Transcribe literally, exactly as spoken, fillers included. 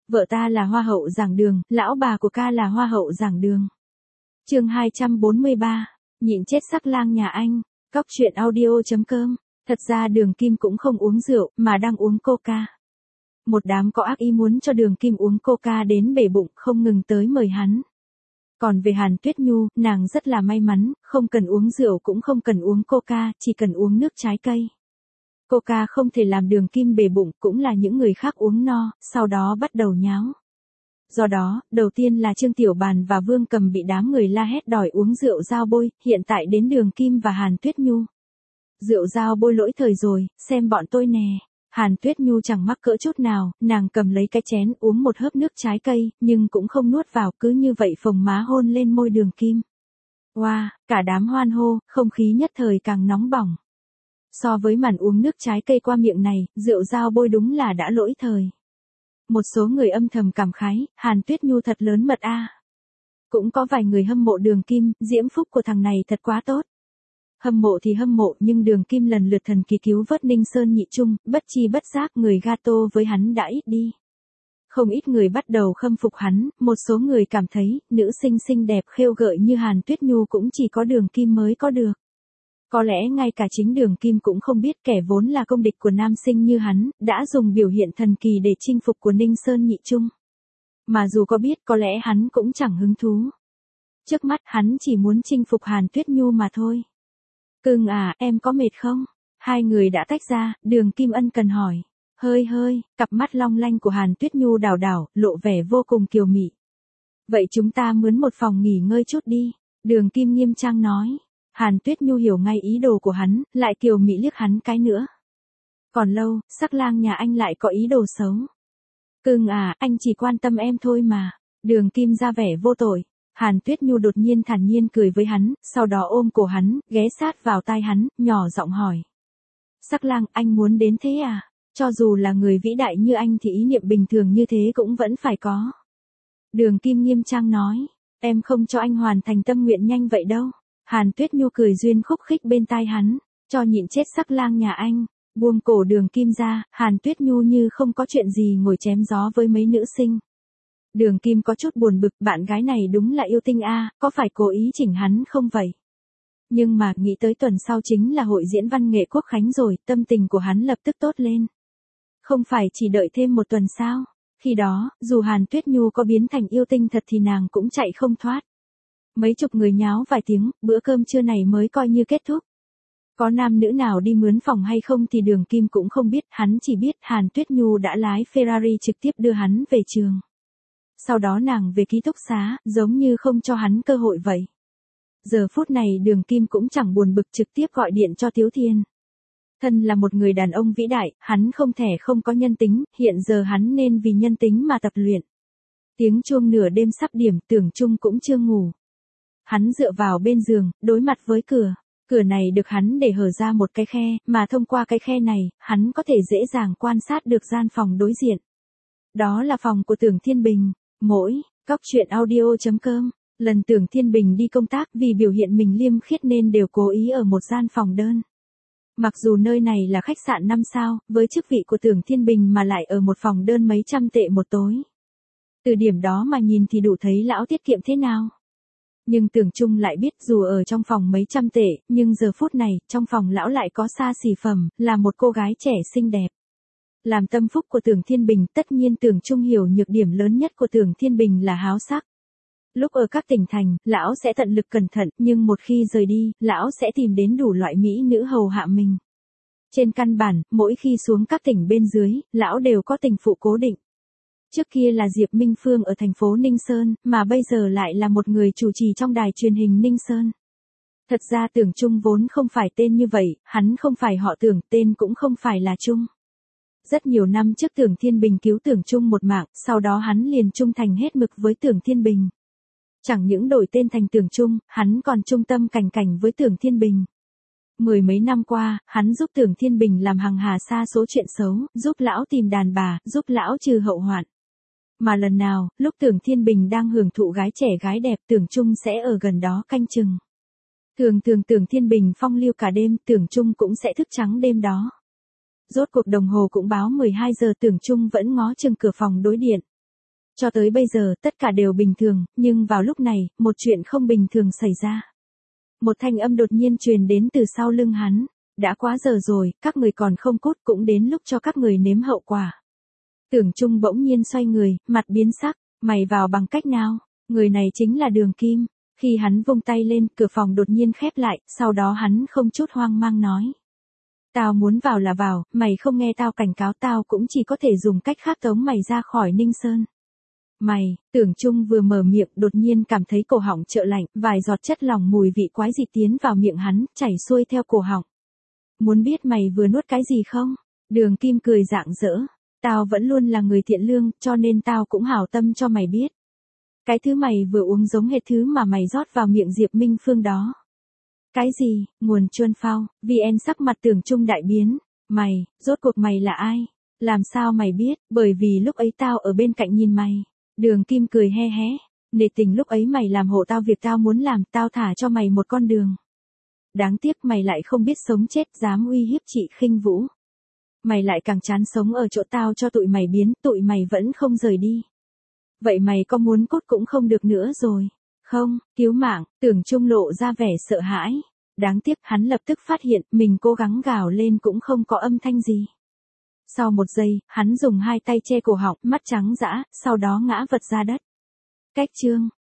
Vợ ta là hoa hậu giảng đường, lão bà của ca là hoa hậu giảng đường. Chương hai trăm bốn mươi ba, nhịn chết sắc lang nhà anh. Cóc truyện audio chấm com. Thật ra Đường Kim cũng không uống rượu, mà đang uống coca. Một đám có ác ý muốn cho Đường Kim uống coca đến bể bụng, không ngừng tới mời hắn. Còn về Hàn Tuyết Nhu, nàng rất là may mắn, không cần uống rượu cũng không cần uống coca, chỉ cần uống nước trái cây. Coca không thể làm Đường Kim bể bụng, cũng là những người khác uống no, sau đó bắt đầu nháo. Do đó, đầu tiên là Trương Tiểu Bàn và Vương Cầm bị đám người la hét đòi uống rượu dao bôi, hiện tại đến Đường Kim và Hàn Tuyết Nhu. Rượu dao bôi lỗi thời rồi, xem bọn tôi nè. Hàn Tuyết Nhu chẳng mắc cỡ chút nào, nàng cầm lấy cái chén uống một hớp nước trái cây, nhưng cũng không nuốt vào, cứ như vậy phồng má hôn lên môi Đường Kim. Wow, cả đám hoan hô, không khí nhất thời càng nóng bỏng. So với màn uống nước trái cây qua miệng này, rượu dao bôi đúng là đã lỗi thời. Một số người âm thầm cảm khái, Hàn Tuyết Nhu thật lớn mật a. Cũng có vài người hâm mộ Đường Kim, diễm phúc của thằng này thật quá tốt. Hâm mộ thì hâm mộ, nhưng Đường Kim lần lượt thần kỳ cứu vớt Ninh Sơn Nhị Trung, bất chi bất giác người gato với hắn đã ít đi. Không ít người bắt đầu khâm phục hắn, một số người cảm thấy, nữ sinh xinh đẹp khêu gợi như Hàn Tuyết Nhu cũng chỉ có Đường Kim mới có được. Có lẽ ngay cả chính Đường Kim cũng không biết kẻ vốn là công địch của nam sinh như hắn, đã dùng biểu hiện thần kỳ để chinh phục của Ninh Sơn Nhị Trung. Mà dù có biết có lẽ hắn cũng chẳng hứng thú. Trước mắt hắn chỉ muốn chinh phục Hàn Tuyết Nhu mà thôi. Cưng à, em có mệt không? Hai người đã tách ra, Đường Kim ân cần hỏi. Hơi hơi, cặp mắt long lanh của Hàn Tuyết Nhu đảo đảo, lộ vẻ vô cùng kiều mị. Vậy chúng ta mướn một phòng nghỉ ngơi chút đi. Đường Kim nghiêm trang nói. Hàn Tuyết Nhu hiểu ngay ý đồ của hắn, lại kiều mị liếc hắn cái nữa. Còn lâu, sắc lang nhà anh lại có ý đồ xấu. Cưng à, anh chỉ quan tâm em thôi mà. Đường Kim ra vẻ vô tội. Hàn Tuyết Nhu đột nhiên thản nhiên cười với hắn, sau đó ôm cổ hắn, ghé sát vào tai hắn, nhỏ giọng hỏi. Sắc lang, anh muốn đến thế à? Cho dù là người vĩ đại như anh thì ý niệm bình thường như thế cũng vẫn phải có. Đường Kim nghiêm trang nói, em không cho anh hoàn thành tâm nguyện nhanh vậy đâu. Hàn Tuyết Nhu cười duyên khúc khích bên tai hắn, cho nhịn chết sắc lang nhà anh. Buông cổ Đường Kim ra, Hàn Tuyết Nhu như không có chuyện gì ngồi chém gió với mấy nữ sinh. Đường Kim có chút buồn bực, bạn gái này đúng là yêu tinh a, có phải cố ý chỉnh hắn không vậy? Nhưng mà nghĩ tới tuần sau chính là hội diễn văn nghệ quốc khánh rồi, tâm tình của hắn lập tức tốt lên. Không phải chỉ đợi thêm một tuần sao? Khi đó, dù Hàn Tuyết Nhu có biến thành yêu tinh thật thì nàng cũng chạy không thoát. Mấy chục người nháo vài tiếng, bữa cơm trưa này mới coi như kết thúc. Có nam nữ nào đi mướn phòng hay không thì Đường Kim cũng không biết, hắn chỉ biết Hàn Tuyết Nhu đã lái Ferrari trực tiếp đưa hắn về trường. Sau đó nàng về ký túc xá, giống như không cho hắn cơ hội vậy. Giờ phút này Đường Kim cũng chẳng buồn bực, trực tiếp gọi điện cho Tiếu Thiên. Thân là một người đàn ông vĩ đại, hắn không thể không có nhân tính, hiện giờ hắn nên vì nhân tính mà tập luyện. Tiếng chuông nửa đêm sắp điểm, Tưởng Trung cũng chưa ngủ. Hắn dựa vào bên giường, đối mặt với cửa. Cửa này được hắn để hở ra một cái khe, mà thông qua cái khe này, hắn có thể dễ dàng quan sát được gian phòng đối diện. Đó là phòng của Tưởng Thiên Bình. Mỗi, cóc truyện audio chấm com, lần Tưởng Thiên Bình đi công tác vì biểu hiện mình liêm khiết nên đều cố ý ở một gian phòng đơn. Mặc dù nơi này là khách sạn năm sao, với chức vị của Tưởng Thiên Bình mà lại ở một phòng đơn mấy trăm tệ một tối. Từ điểm đó mà nhìn thì đủ thấy lão tiết kiệm thế nào. Nhưng Tưởng Trung lại biết dù ở trong phòng mấy trăm tệ, nhưng giờ phút này, trong phòng lão lại có xa xỉ phẩm, là một cô gái trẻ xinh đẹp. Làm tâm phúc của Tưởng Thiên Bình, tất nhiên Tưởng Trung hiểu nhược điểm lớn nhất của Tưởng Thiên Bình là háo sắc. Lúc ở các tỉnh thành, lão sẽ tận lực cẩn thận, nhưng một khi rời đi, lão sẽ tìm đến đủ loại mỹ nữ hầu hạ mình. Trên căn bản, mỗi khi xuống các tỉnh bên dưới, lão đều có tình phụ cố định. Trước kia là Diệp Minh Phương ở thành phố Ninh Sơn, mà bây giờ lại là một người chủ trì trong đài truyền hình Ninh Sơn. Thật ra Tưởng Trung vốn không phải tên như vậy, hắn không phải họ Tưởng, tên cũng không phải là Trung. Rất nhiều năm trước Tưởng Thiên Bình cứu Tưởng Trung một mạng, sau đó hắn liền trung thành hết mực với Tưởng Thiên Bình. Chẳng những đổi tên thành Tưởng Trung, hắn còn trung tâm cảnh cảnh với Tưởng Thiên Bình. Mười mấy năm qua, hắn giúp Tưởng Thiên Bình làm hằng hà sa số chuyện xấu, giúp lão tìm đàn bà, giúp lão trừ hậu hoạn. Mà lần nào, lúc Tưởng Thiên Bình đang hưởng thụ gái trẻ gái đẹp, Tưởng Trung sẽ ở gần đó canh chừng. Thường thường Tưởng Thiên Bình phong lưu cả đêm, Tưởng Trung cũng sẽ thức trắng đêm đó. Rốt cuộc đồng hồ cũng báo mười hai giờ, Tưởng Trung vẫn ngó chừng cửa phòng đối điện. Cho tới bây giờ, tất cả đều bình thường, nhưng vào lúc này, một chuyện không bình thường xảy ra. Một thanh âm đột nhiên truyền đến từ sau lưng hắn. Đã quá giờ rồi, các người còn không cút, cũng đến lúc cho các người nếm hậu quả. Tưởng Trung bỗng nhiên xoay người, mặt biến sắc, mày vào bằng cách nào? Người này chính là Đường Kim. Khi hắn vung tay lên, cửa phòng đột nhiên khép lại, sau đó hắn không chút hoang mang nói. Tao muốn vào là vào, mày không nghe tao cảnh cáo tao cũng chỉ có thể dùng cách khác tống mày ra khỏi Ninh Sơn. Mày, Tưởng Trung vừa mở miệng đột nhiên cảm thấy cổ họng trợ lạnh, vài giọt chất lỏng mùi vị quái dị tiến vào miệng hắn, chảy xuôi theo cổ họng. Muốn biết mày vừa nuốt cái gì không? Đường Kim cười rạng rỡ. Tao vẫn luôn là người thiện lương, cho nên tao cũng hảo tâm cho mày biết. Cái thứ mày vừa uống giống hệt thứ mà mày rót vào miệng Diệp Minh Phương đó. Cái gì? Nguồn Chuân Phao, vê en sắc mặt Tưởng Trung đại biến. Mày, rốt cuộc mày là ai? Làm sao mày biết? Bởi vì lúc ấy tao ở bên cạnh nhìn mày. Đường Kim cười he hé. Nể tình lúc ấy mày làm hộ tao việc tao muốn làm, tao thả cho mày một con đường. Đáng tiếc mày lại không biết sống chết, dám uy hiếp chị Khinh Vũ. Mày lại càng chán sống ở chỗ tao cho tụi mày biến, tụi mày vẫn không rời đi. Vậy mày có muốn cút cũng không được nữa rồi. Không, cứu mạng, Tưởng Trung lộ ra vẻ sợ hãi. Đáng tiếc hắn lập tức phát hiện mình cố gắng gào lên cũng không có âm thanh gì. Sau một giây, hắn dùng hai tay che cổ họng, mắt trắng dã, sau đó ngã vật ra đất. Cách chương